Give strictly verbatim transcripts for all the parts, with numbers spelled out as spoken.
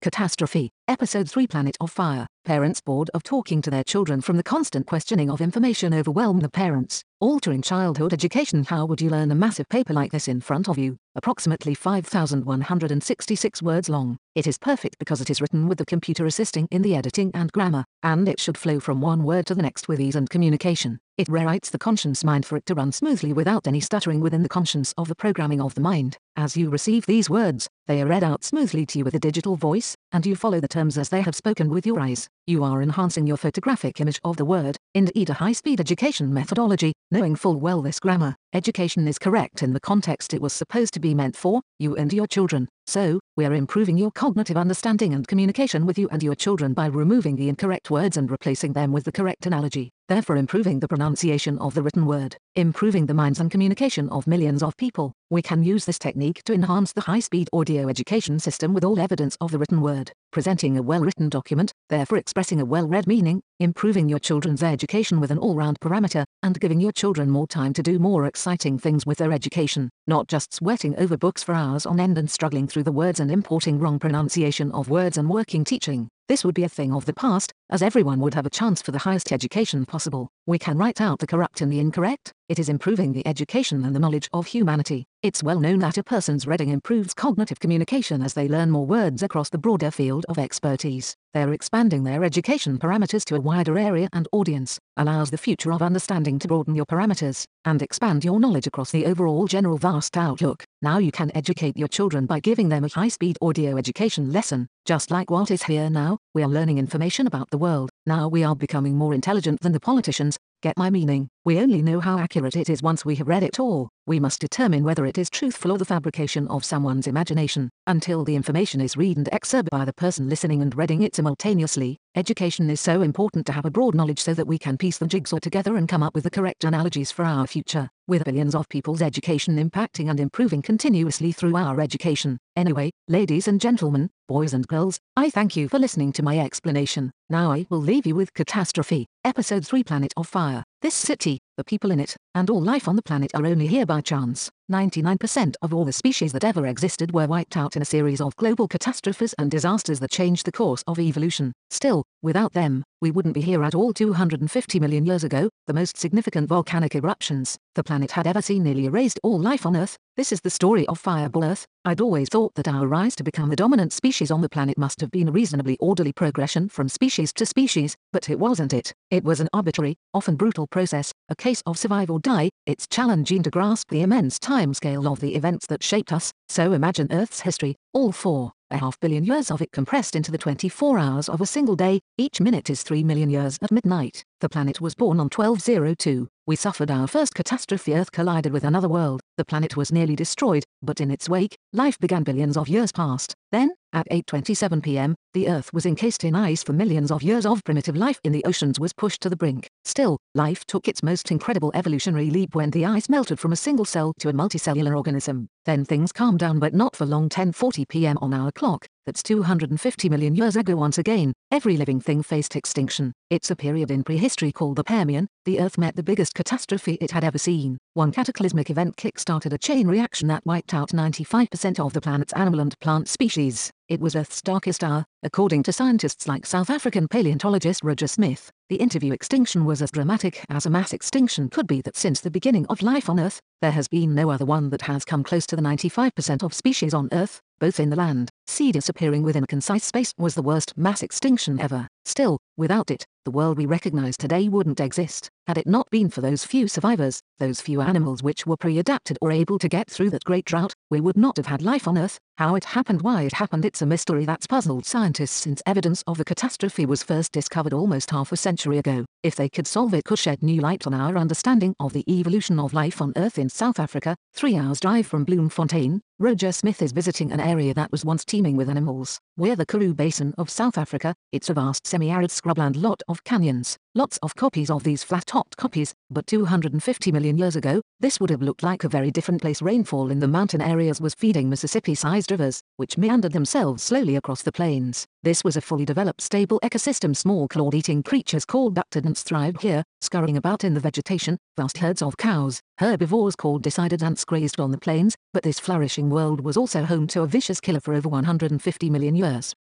Catastrophe, Episode three Planet of Fire. Parents bored of talking to their children from the constant questioning of information overwhelm the parents. Altering childhood education. How would you learn a massive paper like this in front of you, approximately five thousand one hundred sixty-six words long? It is perfect because it is written with the computer assisting in the editing and grammar, and it should flow from one word to the next with ease and communication. It rewrites the conscious mind for it to run smoothly without any stuttering within the conscience of the programming of the mind. As you receive these words, they are read out smoothly to you with a digital voice, and you follow the terms as they have spoken with your eyes. You are enhancing your photographic image of the word. Indeed, a high-speed education methodology, knowing full well this grammar education is correct in the context it was supposed to be meant for, you and your children. So, we are improving your cognitive understanding and communication with you and your children by removing the incorrect words and replacing them with the correct analogy, therefore improving the pronunciation of the written word, improving the minds and communication of millions of people. We can use this technique to enhance the high-speed audio education system with all evidence of the written word, presenting a well-written document, therefore expressing a well-read meaning, improving your children's education with an all-round parameter, and giving your children more time to do more exciting things with their education, not just sweating over books for hours on end and struggling through the words and importing wrong pronunciation of words and working teaching. This would be a thing of the past, as everyone would have a chance for the highest education possible. We can write out the corrupt and the incorrect. It is improving the education and the knowledge of humanity. It's well known that a person's reading improves cognitive communication as they learn more words across the broader field of expertise. They're expanding their education parameters to a wider area and audience, allows the future of understanding to broaden your parameters, and expand your knowledge across the overall general vast outlook. Now you can educate your children by giving them a high-speed audio education lesson. Just like what is here now, we are learning information about the world. Now we are becoming more intelligent than the politicians. Get my meaning? We only know how accurate it is once we have read it all. We must determine whether it is truthful or the fabrication of someone's imagination. Until the information is read and excerpt by the person listening and reading it simultaneously, education is so important to have a broad knowledge so that we can piece the jigsaw together and come up with the correct analogies for our future, with billions of people's education impacting and improving continuously through our education. Anyway, ladies and gentlemen, boys and girls, I thank you for listening to my explanation. Now I will leave you with Catastrophe, Episode three Planet of Fire. This city, the people in it, and all life on the planet are only here by chance. ninety-nine percent of all the species that ever existed were wiped out in a series of global catastrophes and disasters that changed the course of evolution. Still, without them, we wouldn't be here at all. Two hundred fifty million years ago, the most significant volcanic eruptions the planet had ever seen nearly erased all life on Earth. This is the story of Fireball Earth. I'd always thought that our rise to become the dominant species on the planet must have been a reasonably orderly progression from species to species, but it wasn't it. It was an arbitrary, often brutal process, a case of survive or die. It's challenging to grasp the immense timescale of the events that shaped us, so imagine Earth's history, all four. A half billion years of it compressed into the twenty-four hours of a single day. Each minute is three million years at midnight. The planet was born on twelve oh two. We suffered our first catastrophe. Earth collided with another world. The planet was nearly destroyed, but in its wake, life began. Billions of years passed. Then, at eight twenty-seven p m, the Earth was encased in ice. For millions of years of primitive life in the oceans was pushed to the brink. Still, life took its most incredible evolutionary leap when the ice melted from a single cell to a multicellular organism. Then things calmed down, but not for long. ten forty p m on our clock. That's two hundred fifty million years ago. Once again, every living thing faced extinction. It's a period in prehistory called the Permian. The Earth met the biggest catastrophe it had ever seen. One cataclysmic event kick-started a chain reaction that wiped out ninety-five percent of the planet's animal and plant species. It was Earth's darkest hour, according to scientists like South African paleontologist Roger Smith. The interview extinction was as dramatic as a mass extinction could be. That since the beginning of life on Earth, there has been no other one that has come close to the ninety-five percent of species on Earth, both in the land, sea. Disappearing within a concise space was the worst mass extinction ever. Still, without it, the world we recognize today wouldn't exist. Had it not been for those few survivors, those few animals which were pre-adapted or able to get through that great drought, we would not have had life on Earth. How it happened, why it happened, it's a mystery that's puzzled scientists since evidence of the catastrophe was first discovered almost half a century ago. If they could solve it, could shed new light on our understanding of the evolution of life on Earth. In South Africa, three hours drive from Bloemfontein, Roger Smith is visiting an area that was once teeming with animals. We're the Karoo Basin of South Africa. It's a vast semi-arid scrubland, lot of canyons, lots of copies of these flat-topped copies, but two hundred fifty million years ago, this would have looked like a very different place. Rainfall in the mountain areas was feeding Mississippi-sized rivers, which meandered themselves slowly across the plains. This was a fully developed stable ecosystem. Small clawed-eating creatures called ductodonts thrived here, scurrying about in the vegetation. Vast herds of cows, herbivores called decided ants, grazed on the plains, but this flourishing world was also home to a vicious killer for over one hundred fifty million years.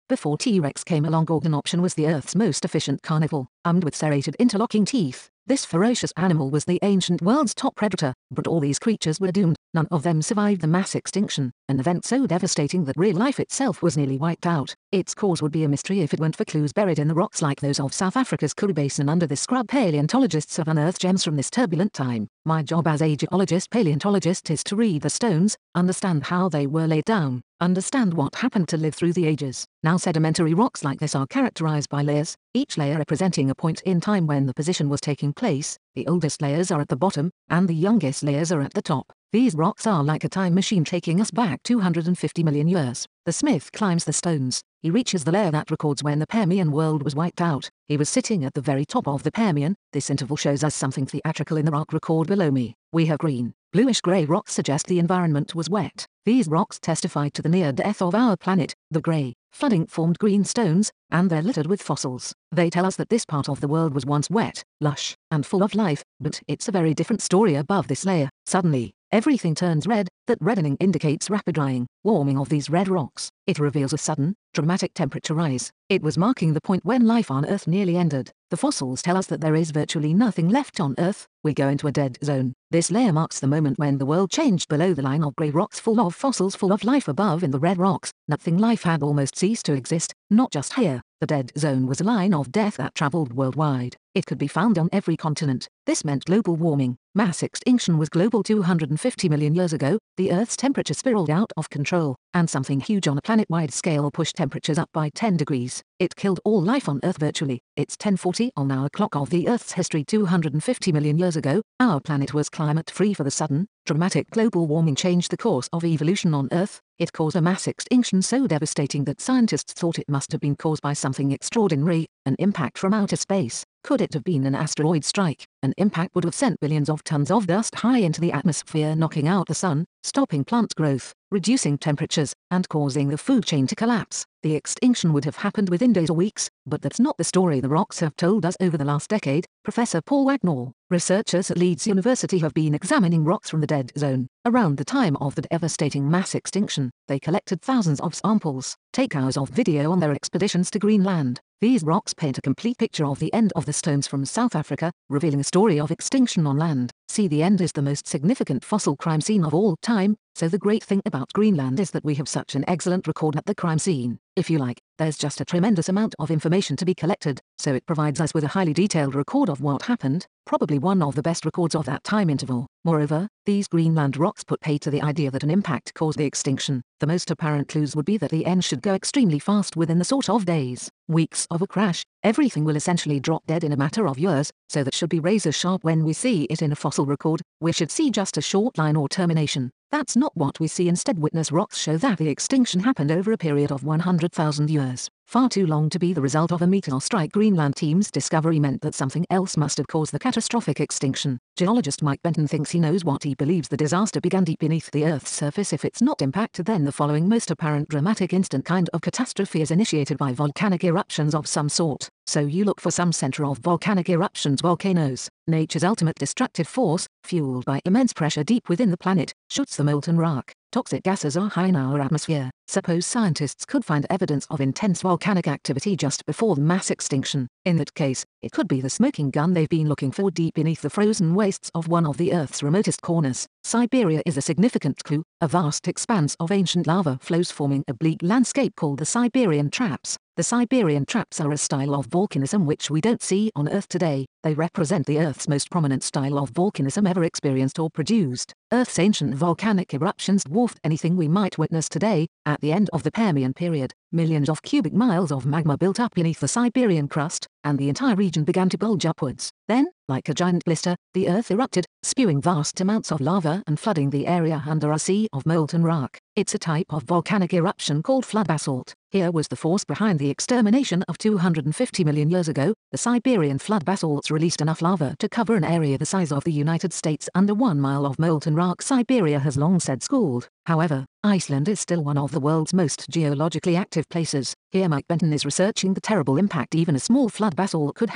Before T-Rex came along, Organoption was the Earth's most efficient carnivore, armed with serrated interlocking teeth. This ferocious animal was the ancient world's top predator, but all these creatures were doomed. None of them survived the mass extinction, an event so devastating that real life itself was nearly wiped out. Its cause would be a mystery if it weren't for clues buried in the rocks like those of South Africa's Kuru Basin. Under this scrub, paleontologists have unearthed gems from this turbulent time. My job as a geologist paleontologist is to read the stones, understand how they were laid down, understand what happened to live through the ages. Now, sedimentary rocks like this are characterized by layers, each layer representing a point in time when the position was taking place. The oldest layers are at the bottom, and the youngest layers are at the top. These rocks are like a time machine taking us back two hundred fifty million years. The smith climbs the stones. He reaches the layer that records when the Permian world was wiped out. He was sitting at the very top of the Permian. This interval shows us something theatrical in the rock record below me. We have green, bluish-grey rocks suggest the environment was wet. These rocks testify to the near death of our planet. The grey, flooding formed green stones, and they're littered with fossils. They tell us that this part of the world was once wet, lush, and full of life, but it's a very different story above this layer. Suddenly, everything turns red. That reddening indicates rapid drying, warming of these red rocks. It reveals a sudden, dramatic temperature rise. It was marking the point when life on Earth nearly ended. The fossils tell us that there is virtually nothing left on Earth. We go into a dead zone. This layer marks the moment when the world changed. Below the line of grey rocks full of fossils full of life, above in the red rocks, nothing life had almost ceased to exist. Not just here. The dead zone was a line of death that travelled worldwide. It could be found on every continent. This meant global warming. Mass extinction was global two hundred fifty million years ago. The Earth's temperature spiraled out of control, and something huge on a planet-wide scale pushed temperatures up by ten degrees. It killed all life on Earth virtually. It's ten forty on our clock of the Earth's history two hundred fifty million years ago. Our planet was climate-free for the sudden, dramatic global warming changed the course of evolution on Earth. It caused a mass extinction so devastating that scientists thought it must have been caused by something extraordinary, an impact from outer space. Could it have been an asteroid strike? An impact would have sent billions of tons of dust high into the atmosphere, knocking out the sun, stopping plant growth, reducing temperatures, and causing the food chain to collapse. The extinction would have happened within days or weeks, but that's not the story the rocks have told us over the last decade. Professor Paul Wagnall, researchers at Leeds University have been examining rocks from the dead zone. Around the time of the devastating mass extinction, they collected thousands of samples, take hours of video on their expeditions to Greenland. These rocks paint a complete picture of the end of the stones from South Africa, revealing a story of extinction on land. See, the end is the most significant fossil crime scene of all time, so the great thing about Greenland is that we have such an excellent record at the crime scene. If you like, there's just a tremendous amount of information to be collected, so it provides us with a highly detailed record of what happened, probably one of the best records of that time interval. Moreover, these Greenland rocks put pay to the idea that an impact caused the extinction. The most apparent clues would be that the end should go extremely fast within the sort of days, weeks of a crash. Everything will essentially drop dead in a matter of years, so that should be razor sharp when we see it in a fossil record. We should see just a short line or termination. That's not what we see. Instead, witness rocks show that the extinction happened over a period of one hundred thousand years. Far too long to be the result of a meteor strike. Greenland team's discovery meant that something else must have caused the catastrophic extinction. Geologist Mike Benton thinks he knows what. He believes the disaster began deep beneath the Earth's surface. If it's not impact, then the following most apparent dramatic instant kind of catastrophe is initiated by volcanic eruptions of some sort. So you look for some center of volcanic eruptions. Volcanoes, nature's ultimate destructive force, fueled by immense pressure deep within the planet, shoots the molten rock. Toxic gases are high in our atmosphere. Suppose scientists could find evidence of intense volcanic activity just before the mass extinction. In that case, it could be the smoking gun they've been looking for deep beneath the frozen wastes of one of the Earth's remotest corners. Siberia is a significant clue. A vast expanse of ancient lava flows forming a bleak landscape called the Siberian Traps. The Siberian Traps are a style of volcanism which we don't see on Earth today. They represent the Earth's most prominent style of volcanism ever experienced or produced. Earth's ancient volcanic eruptions dwarfed anything we might witness today. At the end of the Permian period, millions of cubic miles of magma built up beneath the Siberian crust, and the entire region began to bulge upwards. Then, like a giant blister, the Earth erupted, spewing vast amounts of lava and flooding the area under a sea of molten rock. It's a type of volcanic eruption called flood basalt. Here was the force behind the extermination of two hundred fifty million years ago. The Siberian flood basalts released enough lava to cover an area the size of the United States under one mile of molten rock. Siberia has long said schooled. However, Iceland is still one of the world's most geologically active places. Here Mike Benton is researching the terrible impact even a small flood basalt could have.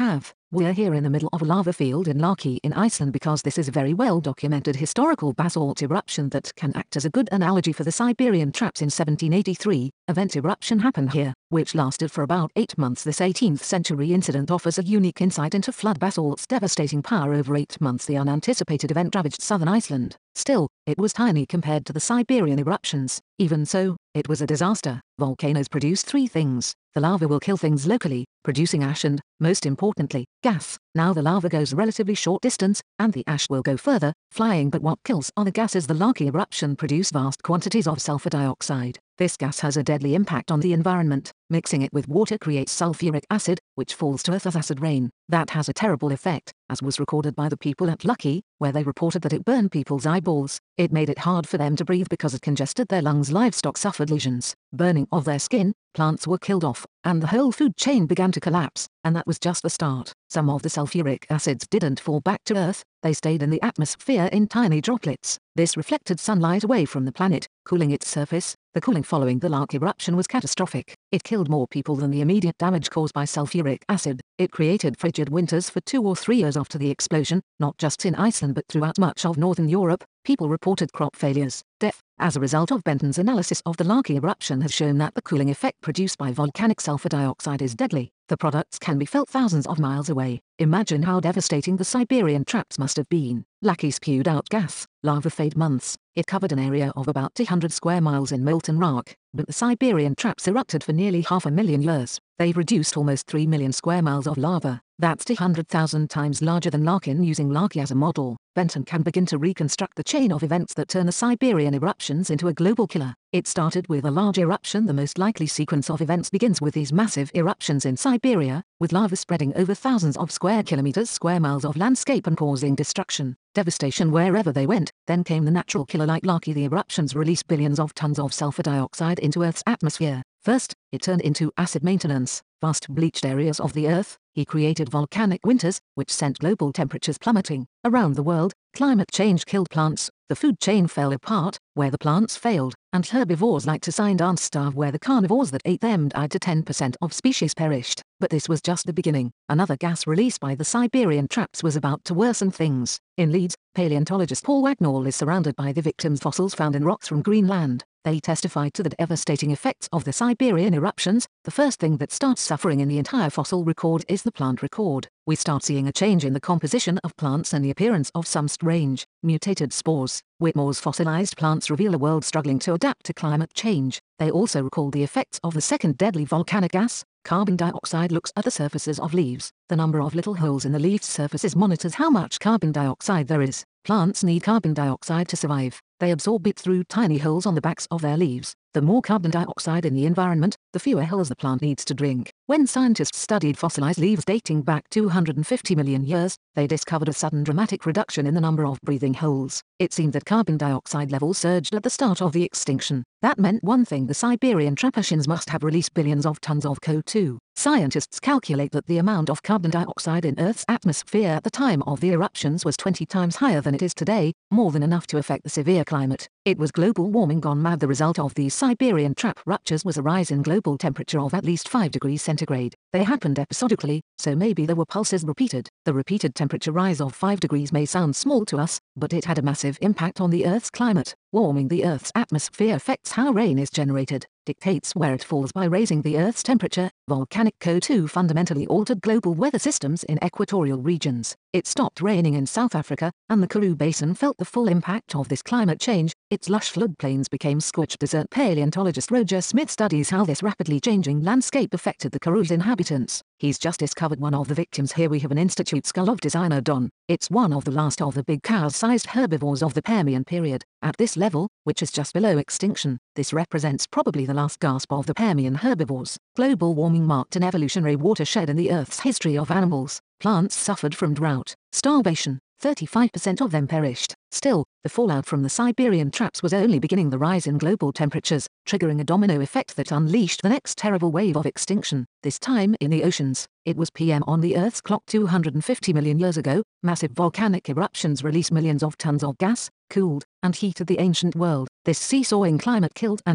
We're here in the middle of a lava field in Laki in Iceland because this is a very well documented historical basalt eruption that can act as a good analogy for the Siberian traps in seventeen eighty-three. Event eruption happened here, which lasted for about eight months. This eighteenth century incident offers a unique insight into flood basalt's devastating power over eight months. The unanticipated event ravaged southern Iceland. Still, it was tiny compared to the Siberian eruptions. Even so, it was a disaster. Volcanoes produce three things. The lava will kill things locally, producing ash and, most importantly, gas. Now the lava goes a relatively short distance, and the ash will go further, flying, but what kills are the gases. The Laki eruption produced vast quantities of sulfur dioxide. This gas has a deadly impact on the environment. Mixing it with water creates sulfuric acid, which falls to earth as acid rain. That has a terrible effect, as was recorded by the people at Laki, where they reported that it burned people's eyeballs. It made it hard for them to breathe because it congested their lungs. Livestock suffered lesions, burning of their skin, plants were killed off, and the whole food chain began to collapse. And that was just the start. Some of the sulfuric acids didn't fall back to Earth, they stayed in the atmosphere in tiny droplets. This reflected sunlight away from the planet, cooling its surface. The cooling following the Laki eruption was catastrophic. It killed more people than the immediate damage caused by sulfuric acid. It created frigid winters for two or three years after the explosion, not just in Iceland but throughout much of northern Europe. People reported crop failures, death. As a result of Benton's analysis of the Laki eruption has shown that the cooling effect produced by volcanic sulfur dioxide is deadly. The products can be felt thousands of miles away. Imagine how devastating the Siberian traps must have been. Laki spewed out gas, lava fade months. It covered an area of about two hundred square miles in molten rock, but the Siberian traps erupted for nearly half a million years. They've reduced almost three million square miles of lava. That's two hundred thousand times larger than Larkin. Using Laki as a model, Benton can begin to reconstruct the chain of events that turn the Siberian eruptions into a global killer. It started with a large eruption. The most likely sequence of events begins with these massive eruptions in Siberia, with lava spreading over thousands of square kilometers, square miles of landscape and causing destruction, devastation wherever they went. Then came the natural killer like Laki. The eruptions released billions of tons of sulfur dioxide into Earth's atmosphere. First, it turned into acid maintenance, vast bleached areas of the Earth. He created volcanic winters, which sent global temperatures plummeting. Around the world, climate change killed plants. The food chain fell apart, where the plants failed, and herbivores like to sign dance starve where the carnivores that ate them died. To ten percent of species perished. But this was just the beginning. Another gas released by the Siberian traps was about to worsen things. In Leeds, paleontologist Paul Wagnall is surrounded by the victims' fossils found in rocks from Greenland. They testified to the devastating effects of the Siberian eruptions. The first thing that starts suffering in the entire fossil record is the plant record. We start seeing a change in the composition of plants and the appearance of some strange, mutated spores. Whitmore's fossilized plants reveal a world struggling to adapt to climate change. They also recall the effects of the second deadly volcanic gas. Carbon dioxide looks at the surfaces of leaves. The number of little holes in the leaf's surfaces monitors how much carbon dioxide there is. Plants need carbon dioxide to survive. They absorb it through tiny holes on the backs of their leaves. The more carbon dioxide in the environment, the fewer holes the plant needs to drink. When scientists studied fossilized leaves dating back two hundred fifty million years, they discovered a sudden dramatic reduction in the number of breathing holes. It seemed that carbon dioxide levels surged at the start of the extinction. That meant one thing: the Siberian trap oceans must have released billions of tons of C O two. Scientists calculate that the amount of carbon dioxide in Earth's atmosphere at the time of the eruptions was twenty times higher than it is today, more than enough to affect the severe climate. It was global warming gone mad. The result of these Siberian trap ruptures was a rise in global temperature of at least five degrees centigrade. They happened episodically, so maybe there were pulses repeated. The repeated temperature rise of five degrees may sound small to us, but it had a massive impact on the Earth's climate. Warming the Earth's atmosphere affects how rain is generated, dictates where it falls by raising the Earth's temperature. Volcanic C O two fundamentally altered global weather systems in equatorial regions. It stopped raining in South Africa, and the Karoo Basin felt the full impact of this climate change. Its lush floodplains became scorched desert. Paleontologist Roger Smith studies how this rapidly changing landscape affected the Karoo's inhabitants. He's just discovered one of the victims. Here we have an Institute skull of Deinonychus. It's one of the last of the big cow-sized herbivores of the Permian period. At this level, which is just below extinction, this represents probably the last gasp of the Permian herbivores. Global warming marked an evolutionary watershed in the Earth's history of animals. Plants suffered from drought, starvation. thirty-five percent of them perished. Still, the fallout from the Siberian traps was only beginning. The rise in global temperatures, triggering a domino effect that unleashed the next terrible wave of extinction, this time in the oceans. It was P M on the Earth's clock two hundred fifty million years ago. Massive volcanic eruptions released millions of tons of gas, cooled, and heated the ancient world. This seesawing climate killed animals,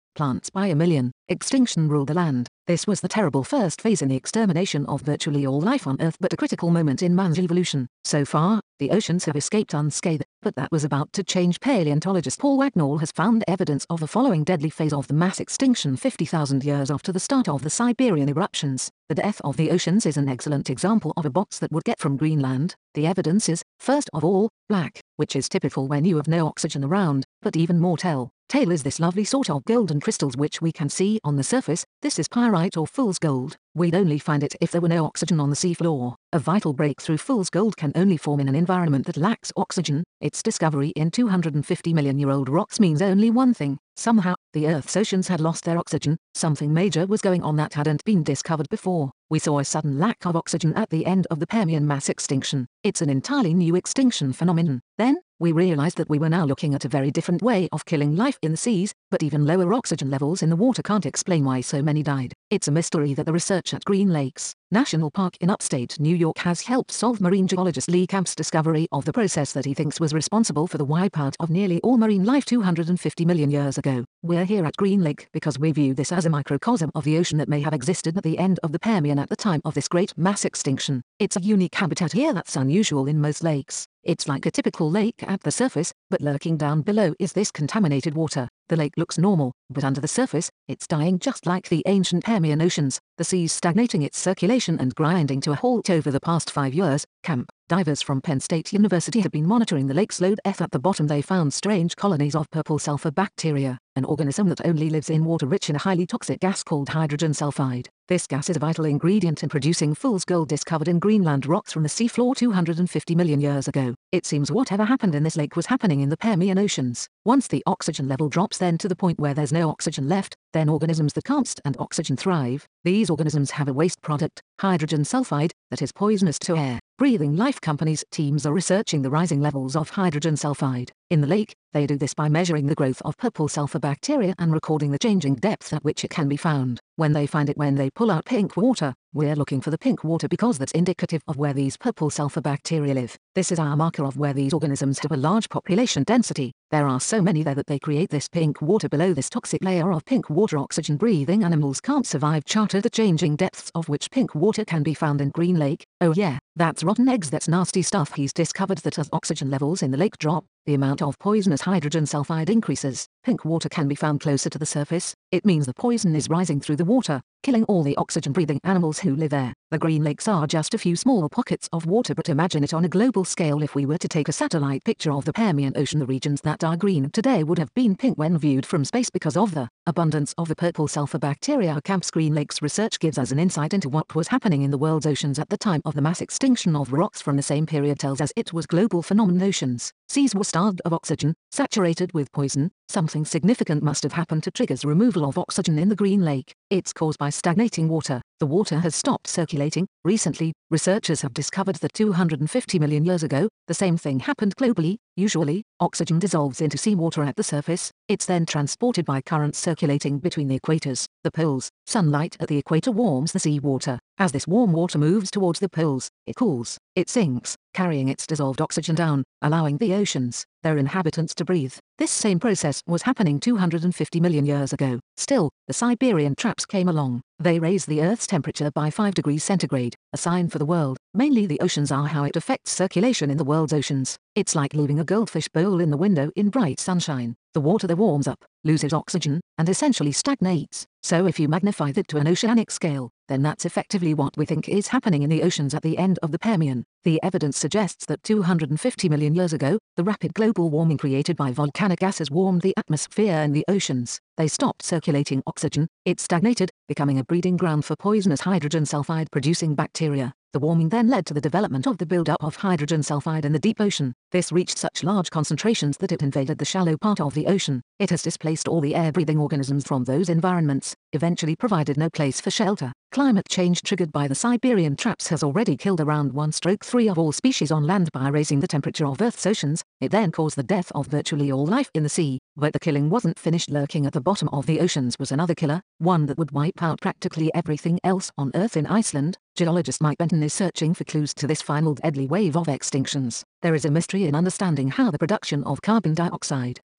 plants by a million. Extinction ruled the land. This was the terrible first phase in the extermination of virtually all life on Earth, but a critical moment in man's evolution. So far, the oceans have escaped unscathed, but that was about to change. Paleontologist Paul Wagnall has found evidence of the following deadly phase of the mass extinction fifty thousand years after the start of the Siberian eruptions. The death of the oceans is an excellent example of a box that would get from Greenland. The evidence is, first of all, black, which is typical when you have no oxygen around, but even more tell. Tale is this lovely sort of golden crystals which we can see on the surface. This is pyrite or fool's gold. We'd only find it if there were no oxygen on the seafloor. A vital breakthrough. Fool's gold can only form in an environment that lacks oxygen. Its discovery in two hundred fifty million year old rocks means only one thing. Somehow, the Earth's oceans had lost their oxygen. Something major was going on that hadn't been discovered before. We saw a sudden lack of oxygen at the end of the Permian mass extinction. It's an entirely new extinction phenomenon. Then, we realized that we were now looking at a very different way of killing life in the seas, but even lower oxygen levels in the water can't explain why so many died. It's a mystery that the research at Green Lakes National Park in upstate New York has helped solve. Marine geologist Lee Camp's discovery of the process that he thinks was responsible for the wipeout of nearly all marine life two hundred fifty million years ago. We're here at Green Lake because we view this as a microcosm of the ocean that may have existed at the end of the Permian at the time of this great mass extinction. It's a unique habitat here that's unusual in most lakes. It's like a typical lake at the surface, but lurking down below is this contaminated water. The lake looks normal, but under the surface, it's dying just like the ancient Permian oceans, the seas stagnating its circulation and grinding to a halt over the past five years. Camp divers from Penn State University have been monitoring the lake's low depth. At the bottom they found strange colonies of purple sulfur bacteria, an organism that only lives in water rich in a highly toxic gas called hydrogen sulfide. This gas is a vital ingredient in producing fool's gold discovered in Greenland rocks from the seafloor two hundred fifty million years ago. It seems whatever happened in this lake was happening in the Permian oceans. Once the oxygen level drops then to the point where there's no oxygen left, then organisms that can't stand oxygen thrive. These organisms have a waste product, hydrogen sulfide, that is poisonous to air. Breathing life companies' teams are researching the rising levels of hydrogen sulfide in the lake. They do this by measuring the growth of purple sulfur bacteria and recording the changing depth at which it can be found. When they find it, when they pull out pink water, we're looking for the pink water because that's indicative of where these purple sulfur bacteria live. This is our marker of where these organisms have a large population density. There are so many there that they create this pink water below this toxic layer of pink water. Oxygen breathing animals can't survive. Charter the changing depths of which pink water can be found in Green Lake. Oh yeah, that's rotten eggs, that's nasty stuff. He's discovered that as oxygen levels in the lake drop, the amount of poisonous hydrogen sulfide increases. Pink water can be found closer to the surface. It means the poison is rising through the water, killing all the oxygen-breathing animals who live there. The Green Lakes are just a few small pockets of water, but imagine it on a global scale. If we were to take a satellite picture of the Permian Ocean, the regions that are green today would have been pink when viewed from space because of the abundance of the purple sulfur bacteria. Camp's Green Lakes research gives us an insight into what was happening in the world's oceans at the time of the mass extinction of rocks from the same period. Tells us it was global phenomenon. Oceans, seas were starved of oxygen, saturated with poison. Something significant must have happened to trigger removal of oxygen in the Green Lake. It's caused by stagnating water. The water has stopped circulating. Recently, researchers have discovered that two hundred fifty million years ago, the same thing happened globally. Usually, oxygen dissolves into seawater at the surface. It's then transported by currents circulating between the equators, the poles. Sunlight at the equator warms the seawater. As this warm water moves towards the poles, it cools, it sinks, carrying its dissolved oxygen down, allowing the oceans, their inhabitants, to breathe. This same process was happening two hundred fifty million years ago. Still, the Siberian traps came along. They raised the Earth's temperature by five degrees centigrade, a sign for the world. Mainly the oceans are how it affects circulation in the world's oceans. It's like leaving a goldfish bowl in the window in bright sunshine. The water there warms up, loses oxygen, and essentially stagnates. So if you magnify that to an oceanic scale, then that's effectively what we think is happening in the oceans at the end of the Permian. The evidence suggests that two hundred fifty million years ago, the rapid global warming created by volcanic gases warmed the atmosphere and the oceans. They stopped circulating oxygen, it stagnated, becoming a breeding ground for poisonous hydrogen sulfide producing bacteria. The warming then led to the development of the buildup of hydrogen sulfide in the deep ocean. This reached such large concentrations that it invaded the shallow part of the ocean. It has displaced all the air-breathing organisms from those environments, eventually provided no place for shelter. Climate change triggered by the Siberian traps has already killed around one stroke three of all species on land by raising the temperature of Earth's oceans. It then caused the death of virtually all life in the sea. But the killing wasn't finished. Lurking at the bottom of the oceans was another killer, one that would wipe out practically everything else on Earth. In Iceland, geologist Mike Benton is searching for clues to this final deadly wave of extinctions. There is a mystery in understanding how the production of carbon dioxide,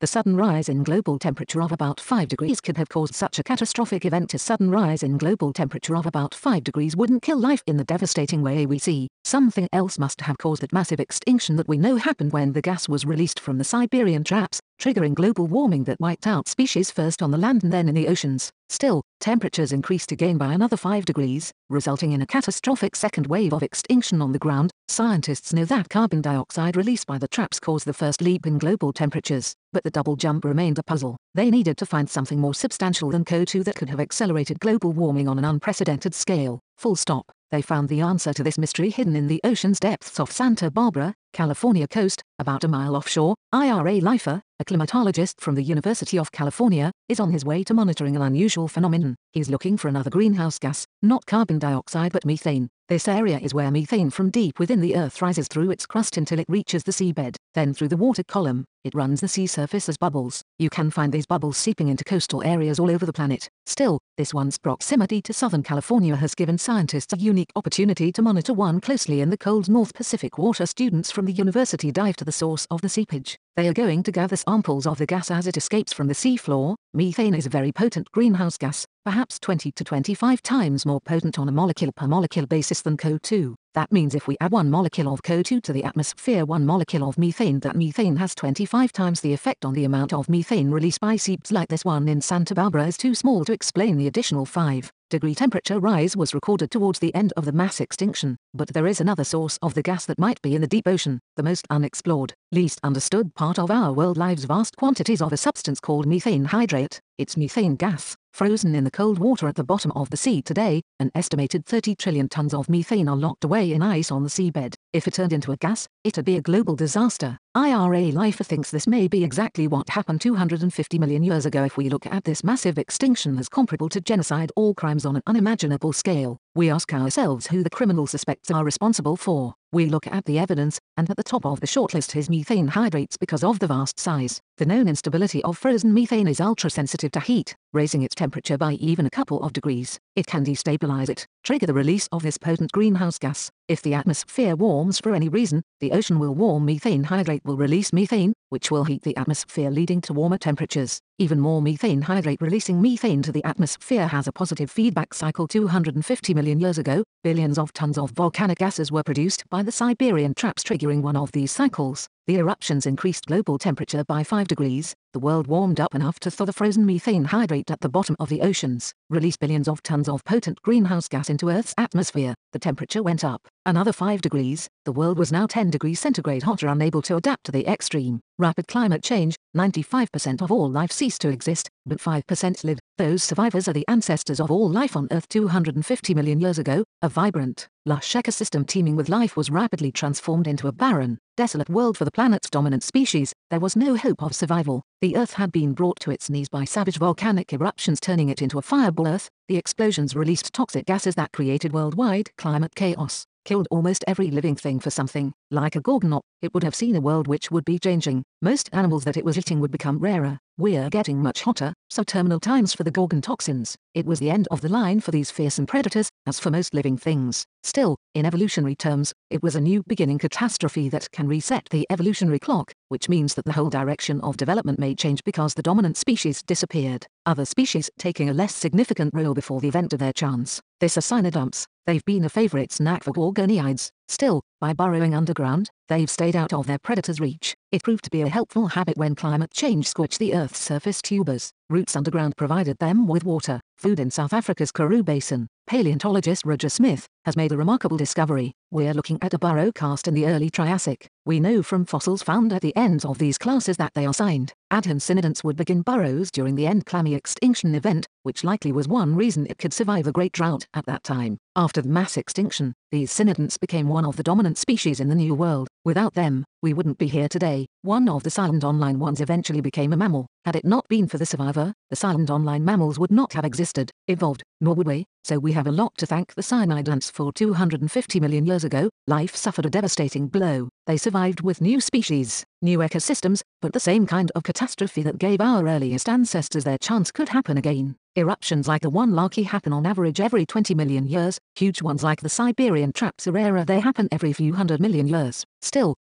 The sudden rise in global temperature of about five degrees could have caused such a catastrophic event. A sudden rise in global temperature of about five degrees wouldn't kill life in the devastating way we see. Something else must have caused that massive extinction that we know happened when the gas was released from the Siberian traps, triggering global warming that wiped out species first on the land and then in the oceans. Still, temperatures increased again by another five degrees, resulting in a catastrophic second wave of extinction on the ground. Scientists know that carbon dioxide released by the traps caused the first leap in global temperatures, but the double jump remained a puzzle. They needed to find something more substantial than C O two that could have accelerated global warming on an unprecedented scale. Full stop. They found the answer to this mystery hidden in the ocean's depths off Santa Barbara, California coast, about a mile offshore. Ira Leifer, a climatologist from the University of California, is on his way to monitoring an unusual phenomenon. He's looking for another greenhouse gas, not carbon dioxide but methane. This area is where methane from deep within the Earth rises through its crust until it reaches the seabed. Then through the water column, it runs the sea surface as bubbles. You can find these bubbles seeping into coastal areas all over the planet. Still, this one's proximity to Southern California has given scientists a unique opportunity to monitor one closely in the cold North Pacific water. Students from the university dive to the source of the seepage. They are going to gather samples of the gas as it escapes from the seafloor. Methane is a very potent greenhouse gas, perhaps twenty to twenty-five times more potent on a molecule per molecule basis than C O two. That means if we add one molecule of C O two to the atmosphere, one molecule of methane, that methane has twenty-five times the effect on the amount of methane released by seeps like this one in Santa Barbara is too small to explain the additional five degree temperature rise was recorded towards the end of the mass extinction. But there is another source of the gas that might be in the deep ocean, the most unexplored, least understood part of our world lives vast quantities of a substance called methane hydrate. It's methane gas, frozen in the cold water at the bottom of the sea today. An estimated thirty trillion tons of methane are locked away in ice on the seabed. If it turned into a gas, it'd be a global disaster. Ira Leifer thinks this may be exactly what happened two hundred fifty million years ago. If we look at this massive extinction as comparable to genocide, all crimes on an unimaginable scale, we ask ourselves who the criminal suspects are responsible for. We look at the evidence, and at the top of the shortlist is methane hydrates because of the vast size. The known instability of frozen methane is ultra-sensitive to heat, raising its temperature by even a couple of degrees. It can destabilize it, trigger the release of this potent greenhouse gas. If the atmosphere warms for any reason, the ocean will warm. Methane hydrate will release methane, which will heat the atmosphere, leading to warmer temperatures. Even more methane hydrate releasing methane to the atmosphere has a positive feedback cycle. two hundred fifty million years ago, billions of tons of volcanic gases were produced by the Siberian traps, triggering one of these cycles. The eruptions increased global temperature by five degrees. The world warmed up enough to thaw the frozen methane hydrate at the bottom of the oceans, release billions of tons of potent greenhouse gas into Earth's atmosphere. The temperature went up another five degrees. The world was now ten degrees centigrade hotter, unable to adapt to the extreme, rapid climate change. ninety-five percent of all life ceased to exist, but five percent live. Those survivors are the ancestors of all life on Earth two hundred fifty million years ago. A vibrant, lush ecosystem teeming with life was rapidly transformed into a barren, desolate world for the planet's dominant species. There was no hope of survival. The Earth had been brought to its knees by savage volcanic eruptions, turning it into a fireball Earth. The explosions released toxic gases that created worldwide climate chaos, killed almost every living thing. For something like a Gorgonop, it would have seen a world which would be changing. Most animals that it was hitting would become rarer. We're getting much hotter, so terminal times for the Gorgon toxins. It was the end of the line for these fearsome predators, as for most living things. Still, in evolutionary terms, it was a new beginning catastrophe that can reset the evolutionary clock, which means that the whole direction of development may change because the dominant species disappeared, other species taking a less significant role before the event of their chance. This are cynodumps. They've been a favorite snack for gorgoniids. Still, by burrowing underground, they've stayed out of their predators' reach. It proved to be a helpful habit when climate change scorched the Earth's surface. Tubers, roots underground provided them with water, food. In South Africa's Karoo Basin, paleontologist Roger Smith has made a remarkable discovery. We're looking at a burrow cast in the early Triassic. We know from fossils found at the ends of these classes that they are signed. Adham cynodonts would begin burrows during the end-clammy extinction event, which likely was one reason it could survive a great drought at that time. After the mass extinction, these cynodonts became one of the dominant species in the New World. Without them, we wouldn't be here today. One of the silent online ones eventually became a mammal. Had it not been for the survivor, the silent online mammals would not have existed, evolved, nor would we. So we have a lot to thank the cyanide ants for. two hundred fifty million years ago, life suffered a devastating blow. They survived with new species, new ecosystems, but the same kind of catastrophe that gave our earliest ancestors their chance could happen again. Eruptions like the one Laki happen on average every twenty million years. Huge ones like the Siberian traps are rarer. They happen every few hundred million years. Still,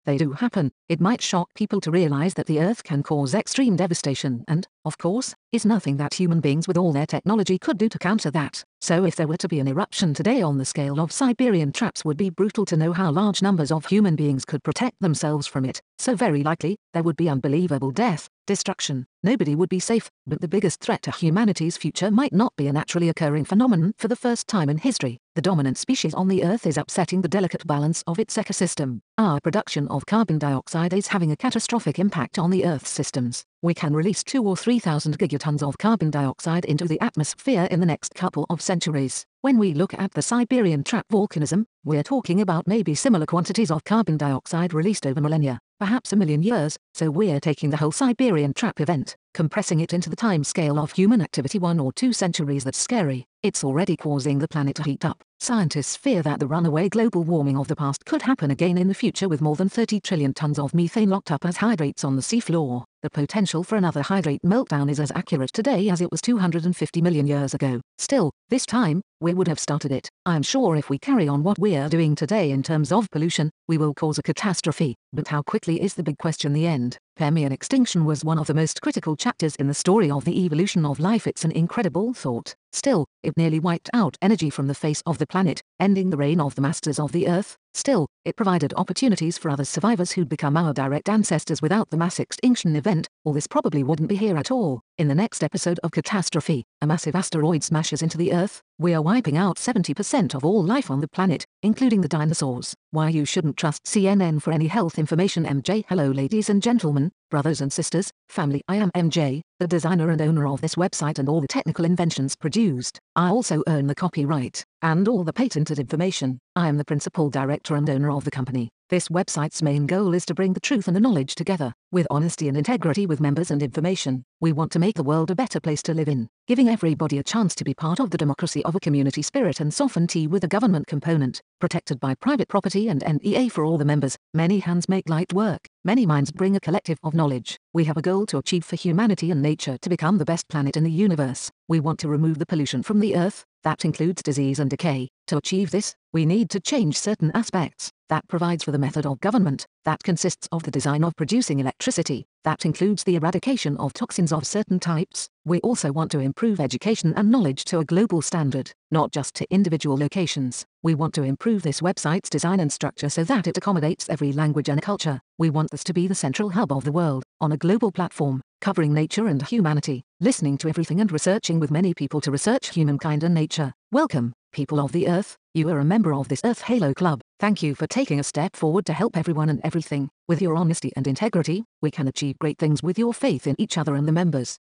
they do happen. It might shock people to realize that the Earth can cause extreme devastation and, of course, is nothing that human beings with all their technology could do to counter that. So if there were to be an eruption today on the scale of Siberian traps, would be brutal to know how large numbers of human beings could protect themselves from it. So very likely, there would be unbelievable death, destruction. Nobody would be safe, but the biggest threat to humanity's future might not be a naturally occurring phenomenon. For the first time in history, the dominant species on the Earth is upsetting the delicate balance of its ecosystem. Our production of carbon dioxide is having a catastrophic impact on the Earth's systems. We can release two or three thousand gigatons of carbon dioxide into the atmosphere in the next couple of centuries. When we look at the Siberian trap volcanism, we're talking about maybe similar quantities of carbon dioxide released over millennia, perhaps a million years. So we're taking the whole Siberian trap event, compressing it into the time scale of human activity, one or two centuries. That's scary. It's already causing the planet to heat up. Scientists fear that the runaway global warming of the past could happen again in the future, with more than thirty trillion tons of methane locked up as hydrates on the seafloor. The potential for another hydrate meltdown is as accurate today as it was two hundred fifty million years ago. Still, this time, we would have started it. I'm sure if we carry on what we're doing today in terms of pollution, we will cause a catastrophe. But how quickly is the big question. The end. Permian extinction was one of the most critical chapters in the story of the evolution of life. It's an incredible thought. Still, it nearly wiped out energy from the face of the planet, ending the reign of the masters of the Earth. Still, it provided opportunities for other survivors who'd become our direct ancestors. Without the mass extinction event, all this probably wouldn't be here at all. In the next episode of Catastrophe, a massive asteroid smashes into the Earth. We are wiping out seventy percent of all life on the planet, including the dinosaurs. Why you shouldn't trust C N N for any health information. M J. Hello ladies and gentlemen, brothers and sisters, family. I am M J, the designer and owner of this website and all the technical inventions produced. I also own the copyright and all the patented information. I am the principal director and owner of the company. This website's main goal is to bring the truth and the knowledge together, with honesty and integrity, with members and information. We want to make the world a better place to live in, giving everybody a chance to be part of the democracy of a community spirit and sovereignty with a government component, protected by private property and N E A for all the members. Many hands make light work. Many minds bring a collective of knowledge. We have a goal to achieve for humanity and nature to become the best planet in the universe. We want to remove the pollution from the Earth. That includes disease and decay. To achieve this, we need to change certain aspects. That provides for the method of government. That consists of the design of producing electricity. That includes the eradication of toxins of certain types. We also want to improve education and knowledge to a global standard, not just to individual locations. We want to improve this website's design and structure so that it accommodates every language and culture. We want this to be the central hub of the world, on a global platform, covering nature and humanity, listening to everything and researching with many people to research humankind and nature. Welcome, people of the Earth. You are a member of this Earth Halo Club. Thank you for taking a step forward to help everyone and everything. With your honesty and integrity, we can achieve great things with your faith in each other and the members.